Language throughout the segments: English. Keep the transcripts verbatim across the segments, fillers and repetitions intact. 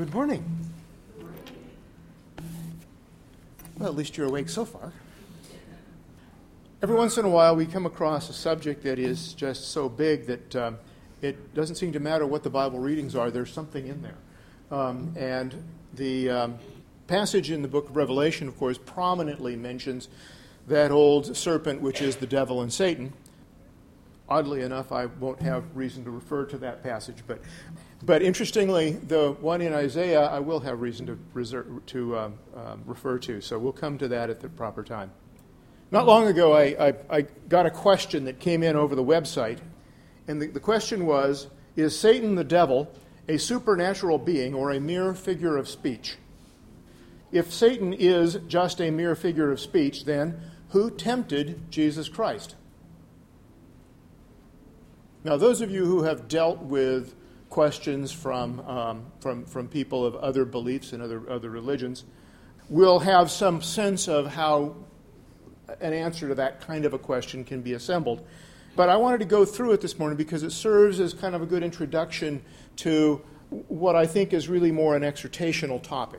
Good morning. Well, at least you're awake so far. Every once in a while we come across a subject that is just so big that um, it doesn't seem to matter what the Bible readings are, there's something in there. Um, and the um, passage in the book of Revelation, of course, prominently mentions that old serpent, which is the devil and Satan. Oddly enough, I won't have reason to refer to that passage, but but interestingly, the one in Isaiah, I will have reason to reserve, to um, um, refer to. So we'll come to that at the proper time. Not long ago, I, I, I got a question that came in over the website, and the, the question was, is Satan the devil a supernatural being or a mere figure of speech? If Satan is just a mere figure of speech, then who tempted Jesus Christ? Now, those of you who have dealt with questions from um, from from people of other beliefs and other other religions will have some sense of how an answer to that kind of a question can be assembled. But I wanted to go through it this morning because it serves as kind of a good introduction to what I think is really more an exhortational topic.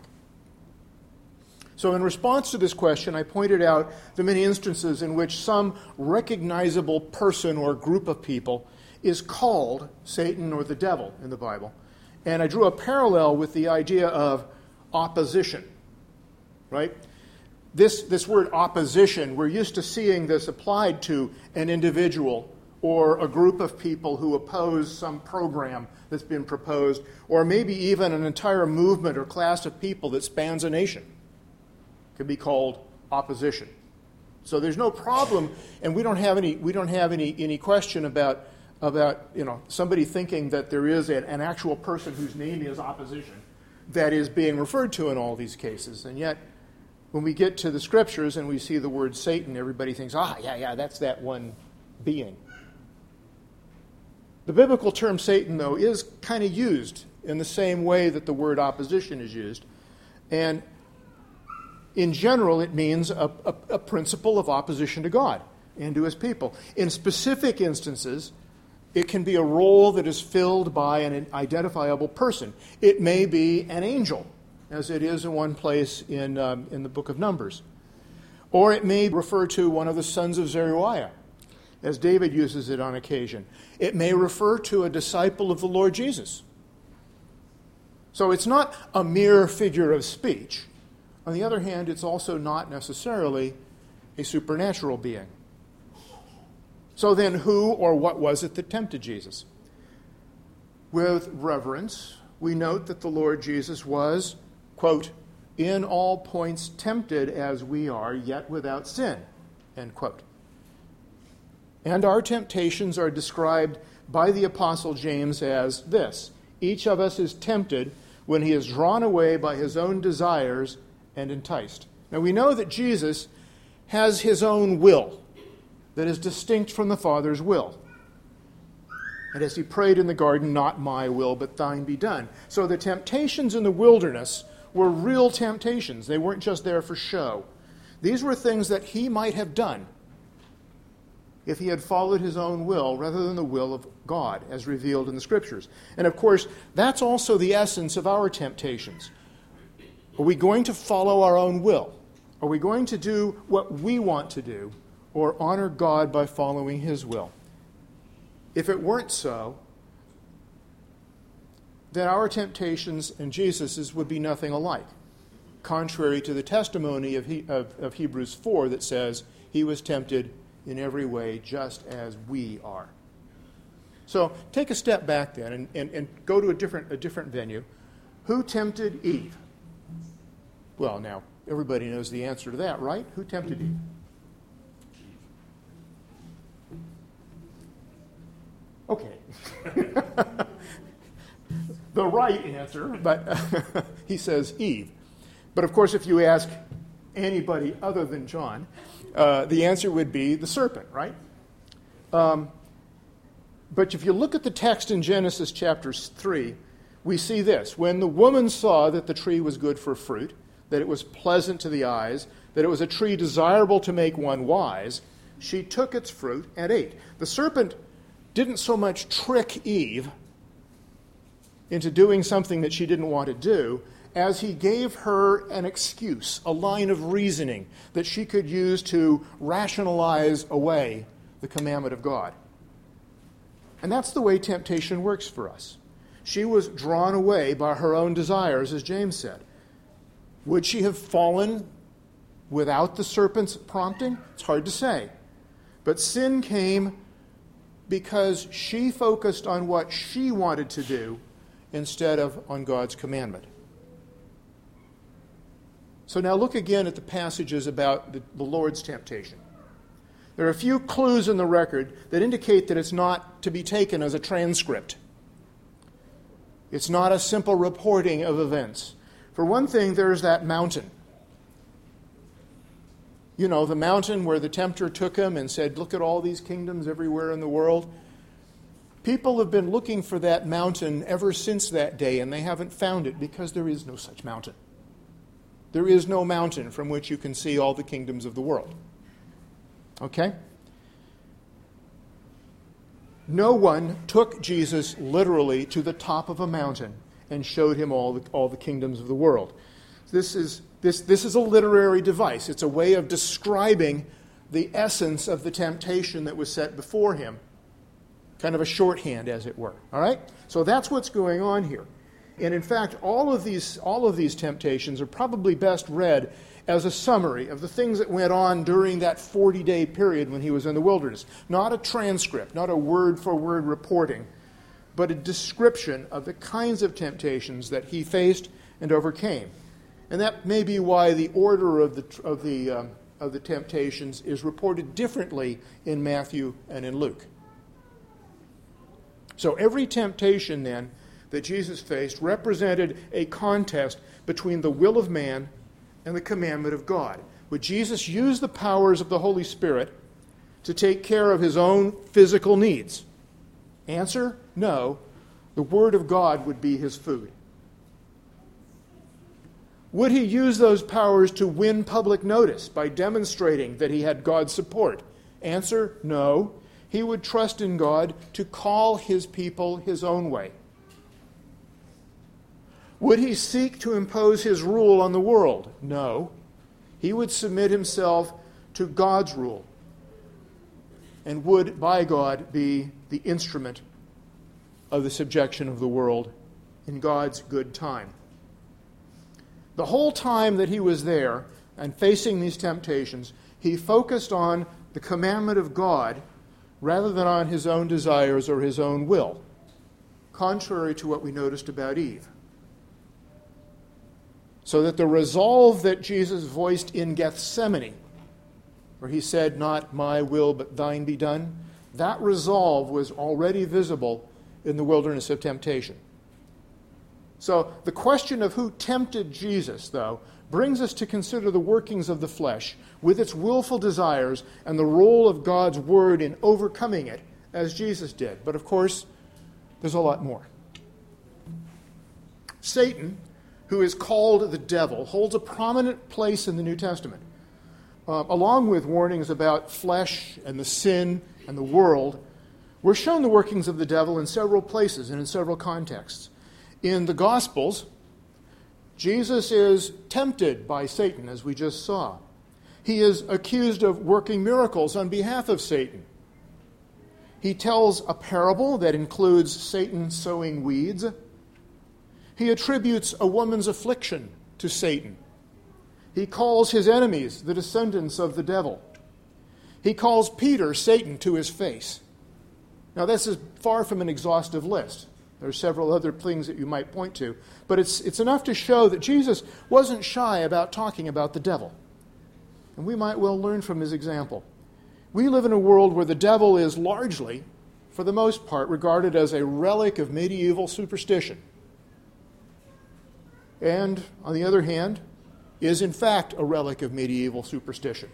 So in response to this question, I pointed out the many instances in which some recognizable person or group of people is called Satan or the devil in the Bible. And I drew a parallel with the idea of opposition, right? This, this word opposition, we're used to seeing this applied to an individual or a group of people who oppose some program that's been proposed, or maybe even an entire movement or class of people that spans a nation. It could be called opposition. So there's no problem, and we don't have any we don't have any, any question about about you know somebody thinking that there is an, an actual person whose name is opposition that is being referred to in all these cases. And yet, when we get to the Scriptures and we see the word Satan, everybody thinks, ah, yeah, yeah, that's that one being. The biblical term Satan, though, is kind of used in the same way that the word opposition is used. And in general, it means a, a, a principle of opposition to God and to his people. In specific instances, it can be a role that is filled by an identifiable person. It may be an angel, as it is in one place in, um, in the book of Numbers. Or it may refer to one of the sons of Zeruiah, as David uses it on occasion. It may refer to a disciple of the Lord Jesus. So it's not a mere figure of speech. On the other hand, it's also not necessarily a supernatural being. So then, who or what was it that tempted Jesus? With reverence, we note that the Lord Jesus was, quote, in all points tempted as we are, yet without sin, end quote. And our temptations are described by the Apostle James as this: each of us is tempted when he is drawn away by his own desires and enticed. Now we know that Jesus has his own will that is distinct from the Father's will. And as he prayed in the garden, not my will, but thine be done. So the temptations in the wilderness were real temptations. They weren't just there for show. These were things that he might have done if he had followed his own will rather than the will of God, as revealed in the Scriptures. And of course, that's also the essence of our temptations. Are we going to follow our own will? Are we going to do what we want to do, or honor God by following his will? If it weren't so, then our temptations and Jesus's would be nothing alike, contrary to the testimony of, he, of, of Hebrews four that says he was tempted in every way just as we are. So take a step back then and, and, and go to a different, a different venue. Who tempted Eve? Well, now, everybody knows the answer to that, right? Who tempted Eve? Okay. The right answer, but uh, he says Eve. But of course, if you ask anybody other than John, uh, the answer would be the serpent, right? Um, but if you look at the text in Genesis chapter three, we see this. When the woman saw that the tree was good for fruit, that it was pleasant to the eyes, that it was a tree desirable to make one wise, she took its fruit and ate. The serpent didn't so much trick Eve into doing something that she didn't want to do, as he gave her an excuse, a line of reasoning that she could use to rationalize away the commandment of God. And that's the way temptation works for us. She was drawn away by her own desires, as James said. Would she have fallen without the serpent's prompting? It's hard to say. But sin came because she focused on what she wanted to do instead of on God's commandment. So now look again at the passages about the, the Lord's temptation. There are a few clues in the record that indicate that it's not to be taken as a transcript. It's not a simple reporting of events. For one thing, there's that mountain. You know, the mountain where the tempter took him and said, look at all these kingdoms everywhere in the world. People have been looking for that mountain ever since that day, and they haven't found it because there is no such mountain. There is no mountain from which you can see all the kingdoms of the world. Okay? No one took Jesus literally to the top of a mountain and showed him all the, all the kingdoms of the world. This is, this, this is a literary device. It's a way of describing the essence of the temptation that was set before him. Kind of a shorthand, as it were. All right? So that's what's going on here. And in fact, all of these, all of these temptations are probably best read as a summary of the things that went on during that forty-day period when he was in the wilderness. Not a transcript, not a word-for-word reporting, but a description of the kinds of temptations that he faced and overcame. And that may be why the order of the, of the, um, of the temptations is reported differently in Matthew and in Luke. So every temptation, then, that Jesus faced represented a contest between the will of man and the commandment of God. Would Jesus use the powers of the Holy Spirit to take care of his own physical needs? Answer, no. The Word of God would be his food. Would he use those powers to win public notice by demonstrating that he had God's support? Answer, no. He would trust in God to call his people his own way. Would he seek to impose his rule on the world? No. He would submit himself to God's rule and would, by God, be the instrument of the subjection of the world in God's good time. The whole time that he was there and facing these temptations, he focused on the commandment of God rather than on his own desires or his own will, contrary to what we noticed about Eve. So that the resolve that Jesus voiced in Gethsemane, where he said, not my will but thine be done, that resolve was already visible in the wilderness of temptation. So the question of who tempted Jesus, though, brings us to consider the workings of the flesh with its willful desires and the role of God's word in overcoming it, as Jesus did. But of course, there's a lot more. Satan, who is called the devil, holds a prominent place in the New Testament. Uh, along with warnings about flesh and the sin and the world, we're shown the workings of the devil in several places and in several contexts. In the Gospels, Jesus is tempted by Satan, as we just saw. He is accused of working miracles on behalf of Satan. He tells a parable that includes Satan sowing weeds. He attributes a woman's affliction to Satan. He calls his enemies the descendants of the devil. He calls Peter Satan to his face. Now, this is far from an exhaustive list. There are several other things that you might point to, but it's, it's enough to show that Jesus wasn't shy about talking about the devil. And we might well learn from his example. We live in a world where the devil is largely, for the most part, regarded as a relic of medieval superstition. And, on the other hand, is in fact a relic of medieval superstition.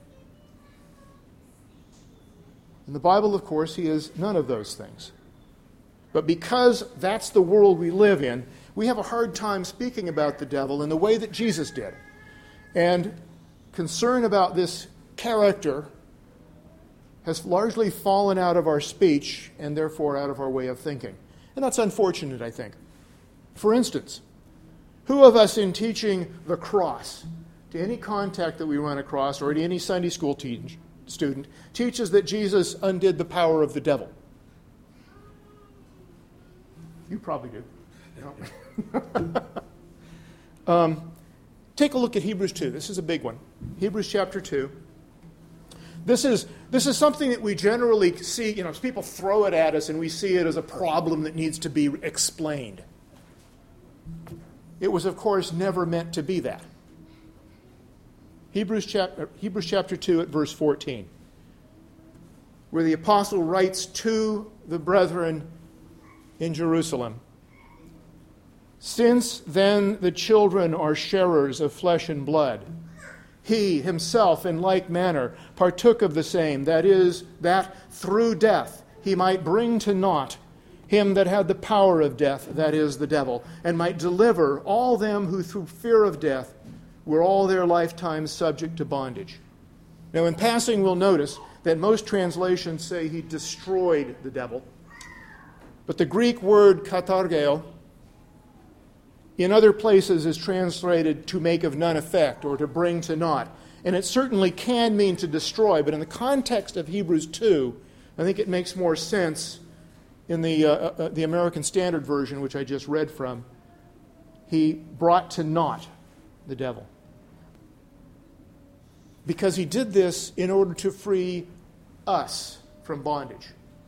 In the Bible, of course, he is none of those things. But because that's the world we live in, we have a hard time speaking about the devil in the way that Jesus did. And concern about this character has largely fallen out of our speech and therefore out of our way of thinking. And that's unfortunate, I think. For instance, who of us in teaching the cross, to any contact that we run across, or to any Sunday school teach, student, teaches that Jesus undid the power of the devil? You probably do. No. um, take a look at Hebrews two. This is a big one. Hebrews chapter two. This is, this is something that we generally see, you know, people throw it at us and we see it as a problem that needs to be explained. It was, of course, never meant to be that. Hebrews chapter, Hebrews chapter two at verse fourteen, where the apostle writes to the brethren in Jerusalem, "Since then the children are sharers of flesh and blood, he himself in like manner partook of the same, that is, that through death he might bring to naught him that had the power of death, that is, the devil, and might deliver all them who through fear of death were all their lifetime subject to bondage." Now, in passing, we'll notice that most translations say he destroyed the devil. But the Greek word katargeo in other places is translated to make of none effect or to bring to naught. And it certainly can mean to destroy, but in the context of Hebrews two, I think it makes more sense in the, uh, uh, the American Standard Version, which I just read from. He brought to naught the devil, because he did this in order to free us from bondage.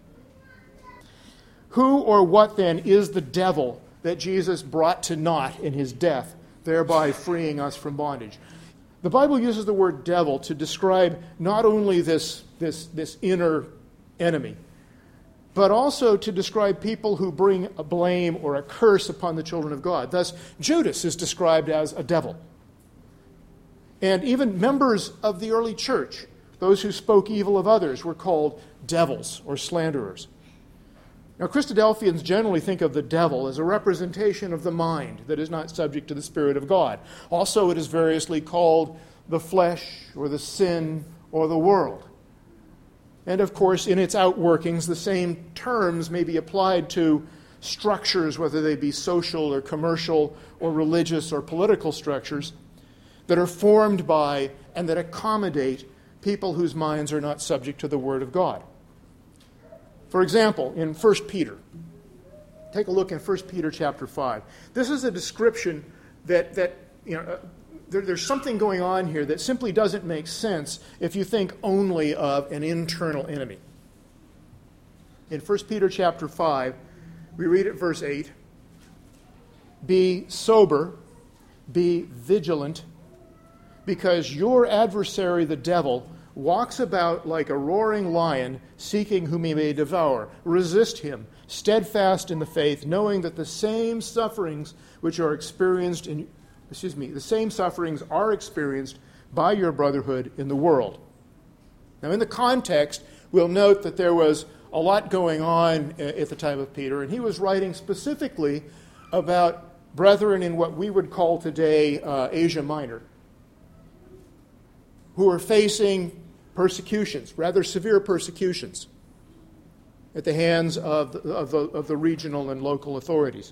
Who or what then is the devil that Jesus brought to naught in his death, thereby freeing us from bondage? The Bible uses the word devil to describe not only this, this, this inner enemy, but also to describe people who bring a blame or a curse upon the children of God. Thus, Judas is described as a devil. And even members of the early church, those who spoke evil of others, were called devils or slanderers. Now, Christadelphians generally think of the devil as a representation of the mind that is not subject to the Spirit of God. Also, it is variously called the flesh or the sin or the world. And, of course, in its outworkings, the same terms may be applied to structures, whether they be social or commercial or religious or political structures, that are formed by and that accommodate people whose minds are not subject to the Word of God. For example, in First Peter, take a look in First Peter chapter five. This is a description that, that you know, uh, there, there's something going on here that simply doesn't make sense if you think only of an internal enemy. In First Peter chapter five, we read at verse eight, "Be sober, be vigilant, because your adversary, the devil, walks about like a roaring lion, seeking whom he may devour. Resist him, steadfast in the faith, knowing that the same sufferings which are experienced in, excuse me, the same sufferings are experienced by your brotherhood in the world." Now, in the context, we'll note that there was a lot going on at the time of Peter, and he was writing specifically about brethren in what we would call today uh, Asia Minor, who are facing persecutions, rather severe persecutions, at the hands of the, of the, of the regional and local authorities.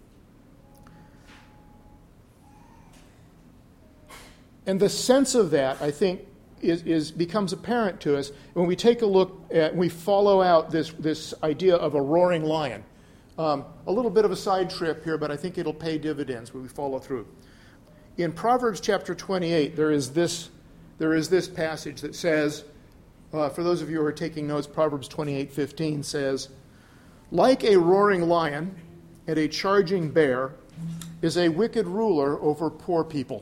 And the sense of that, I think, is, is becomes apparent to us when we take a look at, we follow out this, this idea of a roaring lion. Um, a little bit of a side trip here, but I think it'll pay dividends when we follow through. In Proverbs chapter twenty-eight, there is this There is this passage that says, uh, for those of you who are taking notes, Proverbs twenty-eight fifteen says, "Like a roaring lion and a charging bear is a wicked ruler over poor people."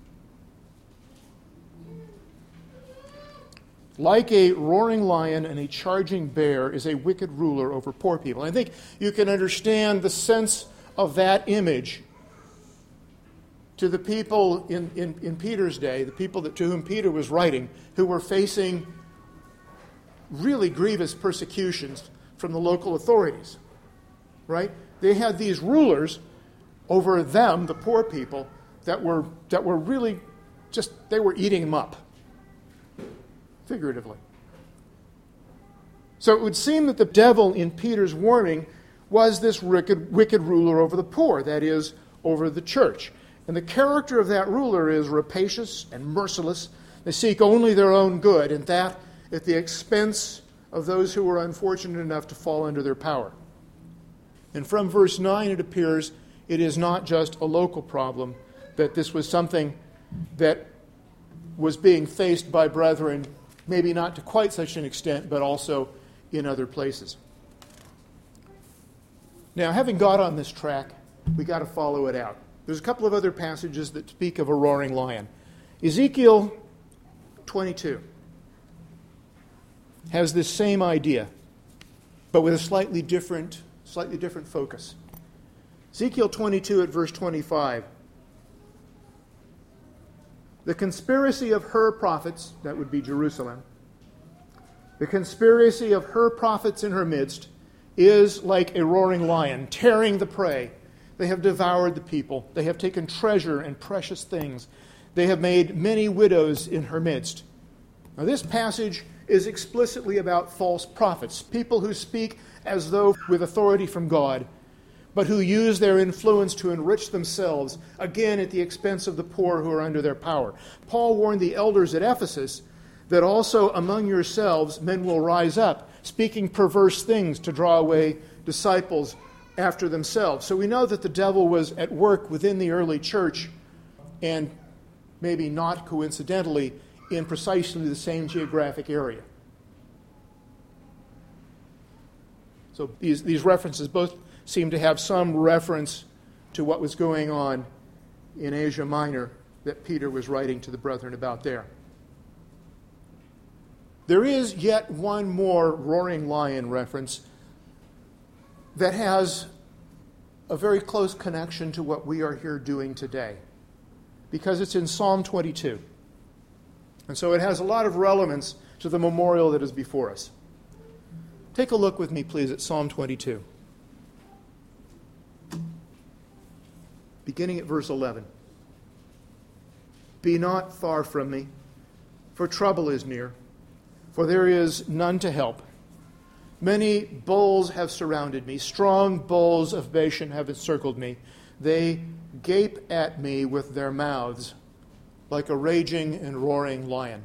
Like a roaring lion and a charging bear is a wicked ruler over poor people. And I think you can understand the sense of that image to the people in, in, in Peter's day, the people that, to whom Peter was writing, who were facing really grievous persecutions from the local authorities, right? They had these rulers over them, the poor people, that were that were really just, they were eating them up, figuratively. So it would seem that the devil in Peter's warning was this wicked, wicked ruler over the poor, that is, over the church. And the character of that ruler is rapacious and merciless. They seek only their own good, and that at the expense of those who were unfortunate enough to fall under their power. And from verse nine it appears it is not just a local problem, that this was something that was being faced by brethren, maybe not to quite such an extent, but also in other places. Now, having got on this track, we got to follow it out. There's a couple of other passages that speak of a roaring lion. Ezekiel twenty-two has this same idea, but with a slightly different, slightly different focus. Ezekiel twenty-two at verse twenty-five. The conspiracy of her prophets, that would be Jerusalem, the conspiracy of her prophets in her midst is like a roaring lion, tearing the prey. They have devoured the people. They have taken treasure and precious things. They have made many widows in her midst. Now, this passage is explicitly about false prophets, people who speak as though with authority from God, but who use their influence to enrich themselves, again at the expense of the poor who are under their power. Paul warned the elders at Ephesus that also among yourselves men will rise up, speaking perverse things to draw away disciples after themselves. So we know that the devil was at work within the early church, and maybe not coincidentally, in precisely the same geographic area. So these, these references both seem to have some reference to what was going on in Asia Minor that Peter was writing to the brethren about there. There is yet one more roaring lion reference that has a very close connection to what we are here doing today, because it's in Psalm twenty-two. And so it has a lot of relevance to the memorial that is before us. Take a look with me, please, at Psalm twenty-two. Beginning at verse eleven. Be not far from me, for trouble is near, for there is none to help. Many bulls have surrounded me. Strong bulls of Bashan have encircled me. They gape at me with their mouths like a raging and roaring lion.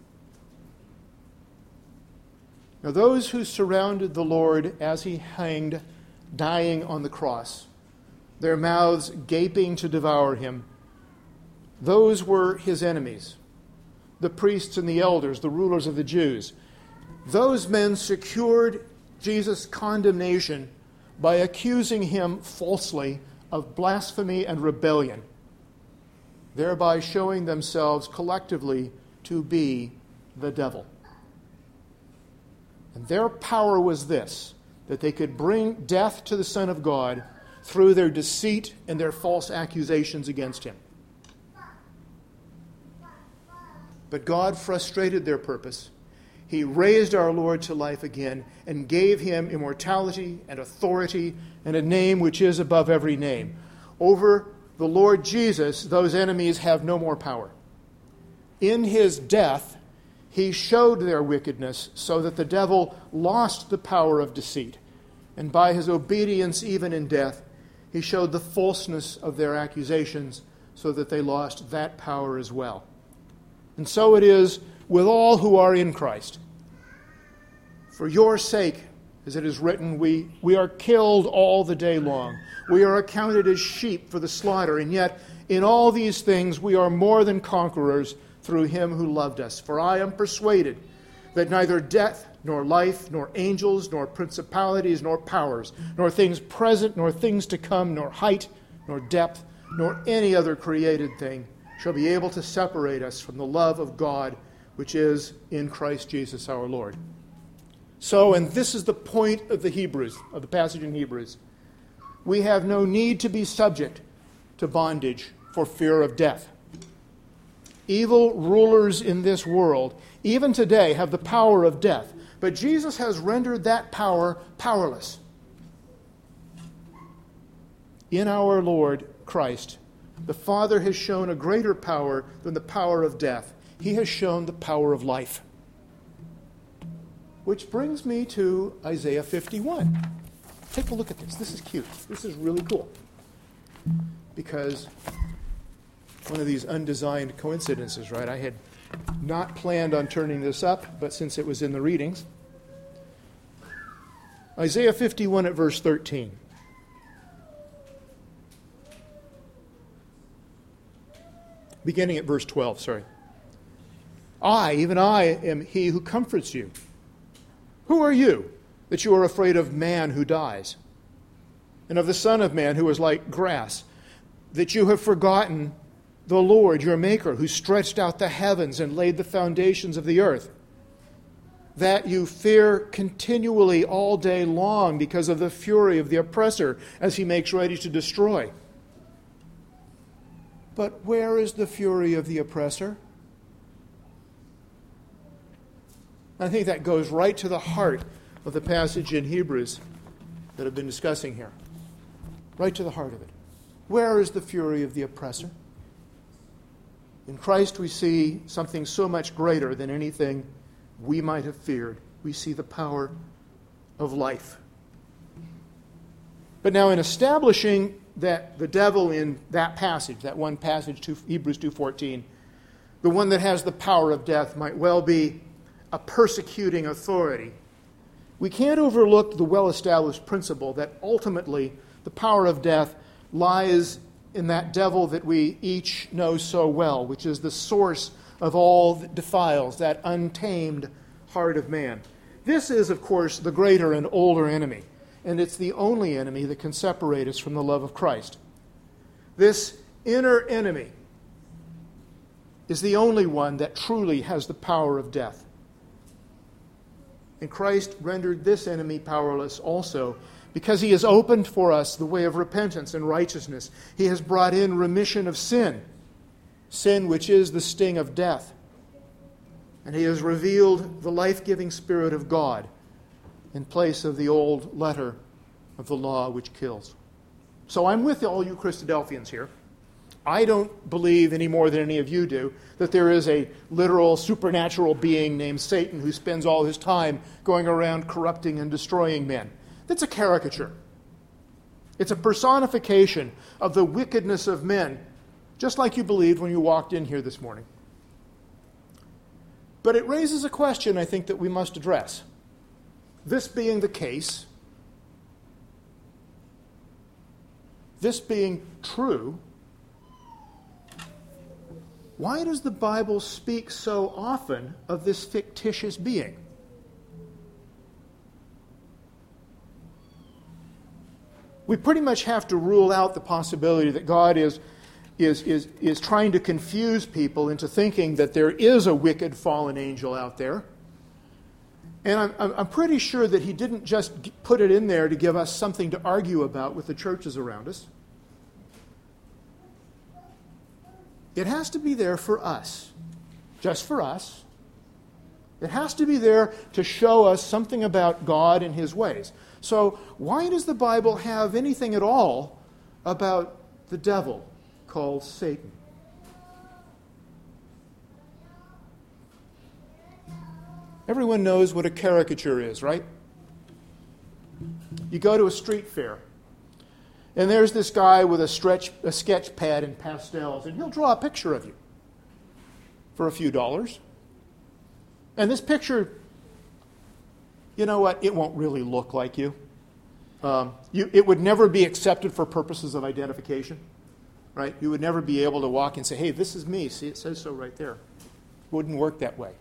Now those who surrounded the Lord as he hanged, dying on the cross, their mouths gaping to devour him, those were his enemies, the priests and the elders, the rulers of the Jews. Those men secured Jesus' condemnation by accusing him falsely of blasphemy and rebellion, thereby showing themselves collectively to be the devil. And their power was this, that they could bring death to the Son of God through their deceit and their false accusations against him. But God frustrated their purpose. He raised our Lord to life again and gave him immortality and authority and a name which is above every name. Over the Lord Jesus, those enemies have no more power. In his death, he showed their wickedness so that the devil lost the power of deceit. And by his obedience, even in death, he showed the falseness of their accusations so that they lost that power as well. And so it is with all who are in Christ. For your sake, as it is written, we, we are killed all the day long. We are accounted as sheep for the slaughter, and yet in all these things we are more than conquerors through him who loved us. For I am persuaded that neither death, nor life, nor angels, nor principalities, nor powers, nor things present, nor things to come, nor height, nor depth, nor any other created thing shall be able to separate us from the love of God, which is in Christ Jesus our Lord. So, and this is the point of the Hebrews, of the passage in Hebrews, we have no need to be subject to bondage for fear of death. Evil rulers in this world, even today, have the power of death, but Jesus has rendered that power powerless. In our Lord Christ, the Father has shown a greater power than the power of death. He has shown the power of life. Which brings me to Isaiah fifty-one. take a look at this. This is cute. This is really cool. Because one of these undesigned coincidences, right? I had not planned on turning this up, but since it was in the readings. Isaiah fifty-one at verse thirteen. Beginning at verse twelve, sorry. I, even I, am he who comforts you. Who are you, that you are afraid of man who dies, and of the Son of Man who is like grass, that you have forgotten the Lord your Maker, who stretched out the heavens and laid the foundations of the earth, that you fear continually all day long because of the fury of the oppressor as he makes ready to destroy. But where is the fury of the oppressor? I think that goes right to the heart of the passage in Hebrews that I've been discussing here. Right to the heart of it. Where is the fury of the oppressor? In Christ we see something so much greater than anything we might have feared. We see the power of life. But now in establishing that the devil in that passage, that one passage, to Hebrews two fourteen, the one that has the power of death might well be a persecuting authority, we can't overlook the well-established principle that ultimately the power of death lies in that devil that we each know so well, which is the source of all that defiles, that untamed heart of man. This is, of course, the greater and older enemy, and it's the only enemy that can separate us from the love of Christ. This inner enemy is the only one that truly has the power of death. And Christ rendered this enemy powerless also, because he has opened for us the way of repentance and righteousness. He has brought in remission of sin, sin which is the sting of death. And he has revealed the life-giving Spirit of God in place of the old letter of the law which kills. So I'm with all you Christadelphians here. I don't believe any more than any of you do that there is a literal supernatural being named Satan who spends all his time going around corrupting and destroying men. That's a caricature. It's a personification of the wickedness of men, just like you believed when you walked in here this morning. But it raises a question, I think, that we must address. This being the case, this being true, why does the Bible speak so often of this fictitious being? We pretty much have to rule out the possibility that God is, is, is, is trying to confuse people into thinking that there is a wicked fallen angel out there. And I'm, I'm pretty sure that he didn't just put it in there to give us something to argue about with the churches around us. It has to be there for us, just for us. It has to be there to show us something about God and his ways. So why does the Bible have anything at all about the devil called Satan? Everyone knows what a caricature is, right? You go to a street fair, and there's this guy with a, stretch, a sketch pad and pastels, and he'll draw a picture of you for a few dollars. And this picture, you know what? It won't really look like you. Um, you. It would never be accepted for purposes of identification, right? You would never be able to walk and say, hey, this is me. See, it says so right there. It wouldn't work that way.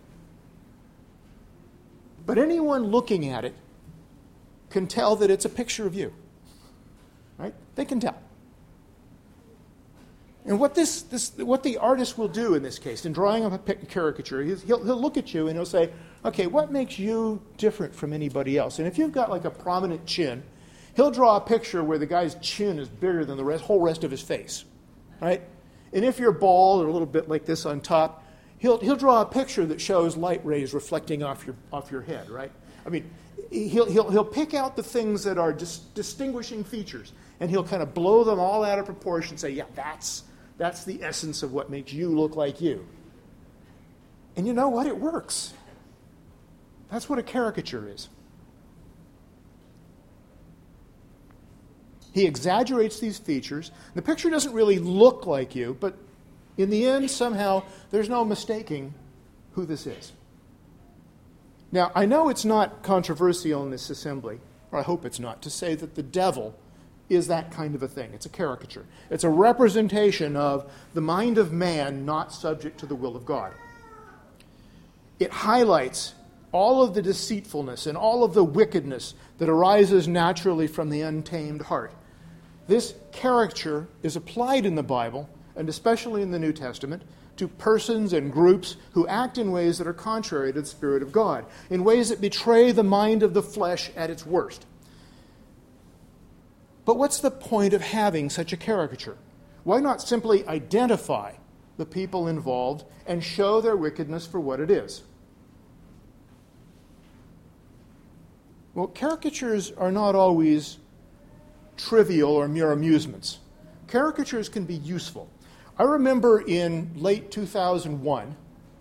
But anyone looking at it can tell that it's a picture of you. Right? They can tell. And what this, this, what the artist will do in this case, in drawing up a caricature, he'll, he'll look at you and he'll say, okay, what makes you different from anybody else? And if you've got like a prominent chin, he'll draw a picture where the guy's chin is bigger than the rest, whole rest of his face. Right? And if you're bald or a little bit like this on top, he'll, he'll draw a picture that shows light rays reflecting off your, off your head. Right? I mean, he'll, he'll, he'll pick out the things that are dis- distinguishing features. And he'll kind of blow them all out of proportion and say, yeah, that's, that's the essence of what makes you look like you. And you know what? It works. That's what a caricature is. He exaggerates these features. The picture doesn't really look like you, but in the end, somehow, there's no mistaking who this is. Now, I know it's not controversial in this assembly, or I hope it's not, to say that the devil is that kind of a thing. It's a caricature. It's a representation of the mind of man not subject to the will of God. It highlights all of the deceitfulness and all of the wickedness that arises naturally from the untamed heart. This caricature is applied in the Bible, and especially in the New Testament, to persons and groups who act in ways that are contrary to the Spirit of God, in ways that betray the mind of the flesh at its worst. But what's the point of having such a caricature? Why not simply identify the people involved and show their wickedness for what it is? Well, caricatures are not always trivial or mere amusements. Caricatures can be useful. I remember in late two thousand one,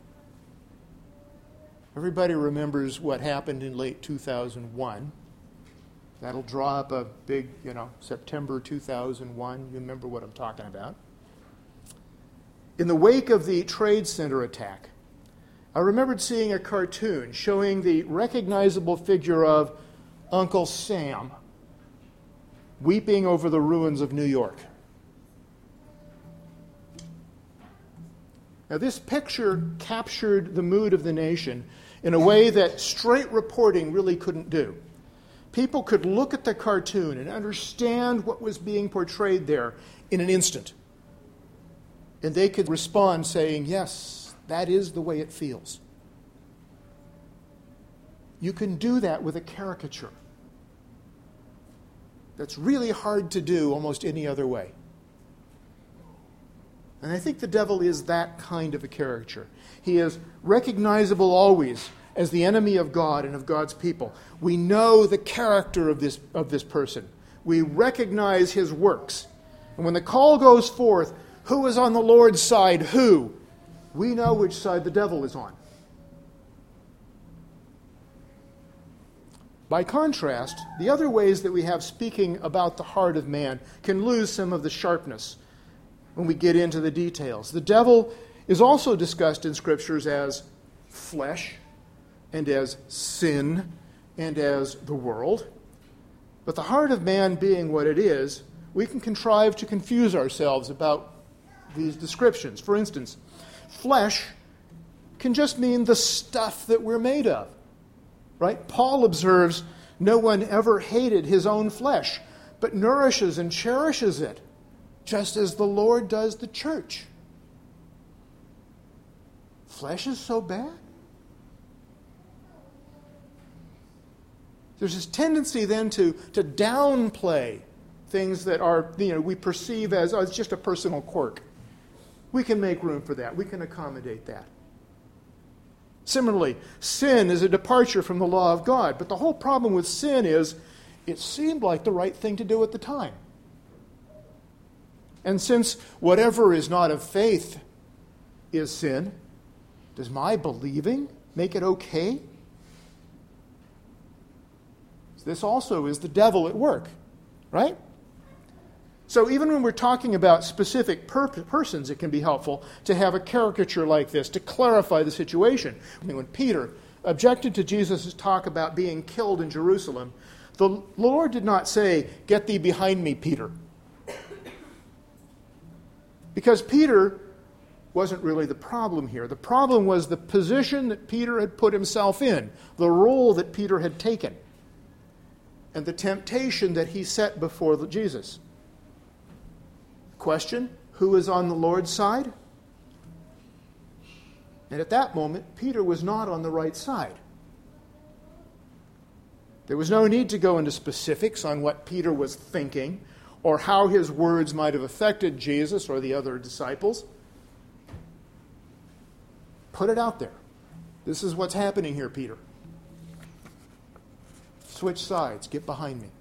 everybody remembers what happened in late two thousand one. That'll draw up a big, you know, September two thousand one. You remember what I'm talking about. In the wake of the Trade Center attack, I remembered seeing a cartoon showing the recognizable figure of Uncle Sam weeping over the ruins of New York. Now, this picture captured the mood of the nation in a way that straight reporting really couldn't do. People could look at the cartoon and understand what was being portrayed there in an instant. And they could respond saying, yes, that is the way it feels. You can do that with a caricature. That's really hard to do almost any other way. And I think the devil is that kind of a caricature. He is recognizable always as the enemy of God and of God's people. We know the character of this, of this person. We recognize his works. And when the call goes forth, who is on the Lord's side? Who? We know which side the devil is on. By contrast, the other ways that we have speaking about the heart of man can lose some of the sharpness when we get into the details. The devil is also discussed in Scriptures as flesh and as sin and as the world. But the heart of man being what it is, we can contrive to confuse ourselves about these descriptions. For instance, flesh can just mean the stuff that we're made of. Right? Paul observes, no one ever hated his own flesh, but nourishes and cherishes it, just as the Lord does the church. Flesh is so bad? There's this tendency then to, to downplay things that are, you know, we perceive as, oh, it's just a personal quirk. We can make room for that. We can accommodate that. Similarly, sin is a departure from the law of God. But the whole problem with sin is it seemed like the right thing to do at the time. And since whatever is not of faith is sin, does my believing make it okay? This also is the devil at work, right? So even when we're talking about specific per- persons, it can be helpful to have a caricature like this to clarify the situation. I mean, when Peter objected to Jesus' talk about being killed in Jerusalem, the Lord did not say, "Get thee behind me, Peter." Because Peter wasn't really the problem here. The problem was the position that Peter had put himself in, the role that Peter had taken, and the temptation that he set before Jesus. Question, who is on the Lord's side? And at that moment, Peter was not on the right side. There was no need to go into specifics on what Peter was thinking or how his words might have affected Jesus or the other disciples. Put it out there. This is what's happening here, Peter. Switch sides. Get behind me.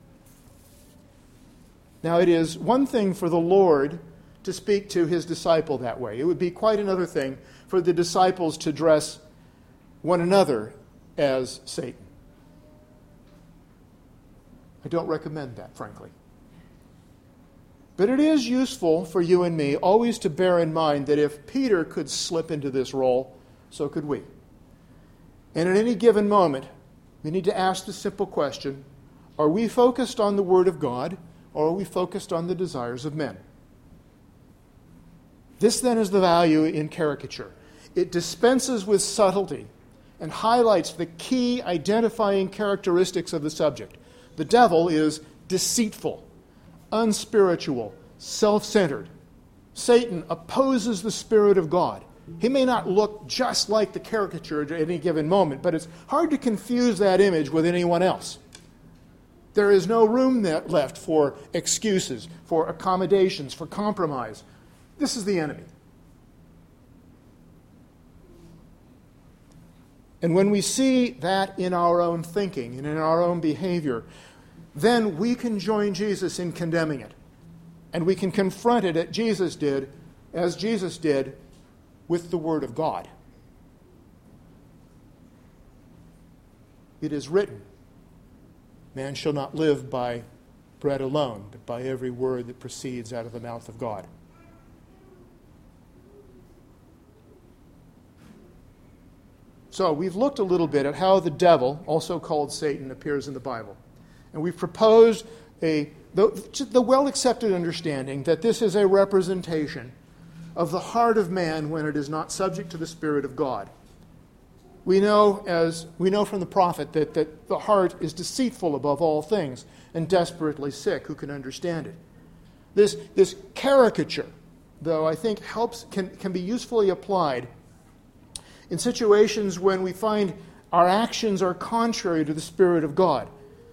Now, it is one thing for the Lord to speak to his disciple that way. It would be quite another thing for the disciples to dress one another as Satan. I don't recommend that, frankly. But it is useful for you and me always to bear in mind that if Peter could slip into this role, so could we. And at any given moment, we need to ask the simple question, are we focused on the Word of God, or are we focused on the desires of men? This then is the value in caricature. It dispenses with subtlety and highlights the key identifying characteristics of the subject. The devil is deceitful, unspiritual, self-centered. Satan opposes the Spirit of God. He may not look just like the caricature at any given moment, but it's hard to confuse that image with anyone else. There is no room left for excuses, for accommodations, for compromise. This is the enemy. And when we see that in our own thinking and in our own behavior, then we can join Jesus in condemning it. And we can confront it as Jesus did, as Jesus did with the Word of God. It is written, man shall not live by bread alone, but by every word that proceeds out of the mouth of God. So we've looked a little bit at how the devil, also called Satan, appears in the Bible. And we've proposed a the, the well-accepted understanding that this is a representation of the heart of man when it is not subject to the Spirit of God. We know as we know from the prophet that, that the heart is deceitful above all things and desperately sick. Who can understand it? This, this caricature, though, I think helps can, can be usefully applied in situations when we find our actions are contrary to the Spirit of God.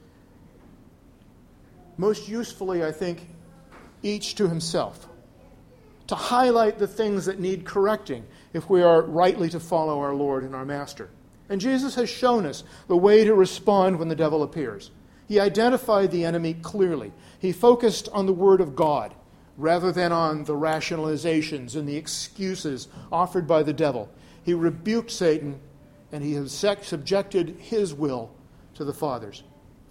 Most usefully, I think, each to himself, to highlight the things that need correcting if we are rightly to follow our Lord and our Master. And Jesus has shown us the way to respond when the devil appears. He identified the enemy clearly. He focused on the Word of God rather than on the rationalizations and the excuses offered by the devil. He rebuked Satan, and he has subjected his will to the Father's.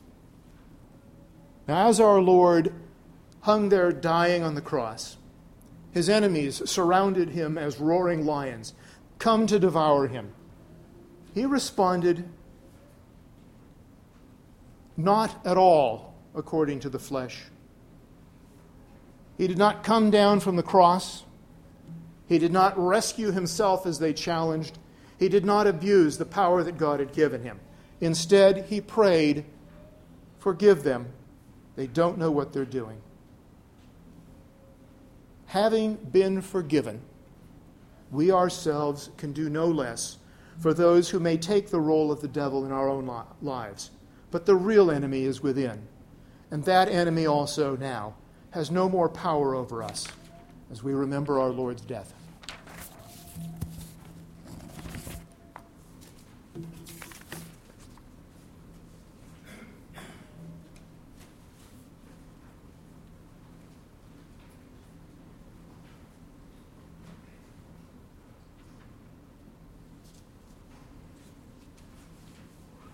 Now, as our Lord hung there dying on the cross, his enemies surrounded him as roaring lions, come to devour him. He responded not at all according to the flesh. He did not come down from the cross. He did not rescue himself as they challenged. He did not abuse the power that God had given him. Instead, he prayed, forgive them. They don't know what they're doing. Having been forgiven, we ourselves can do no less for those who may take the role of the devil in our own lives. But the real enemy is within. And that enemy also now has no more power over us as we remember our Lord's death.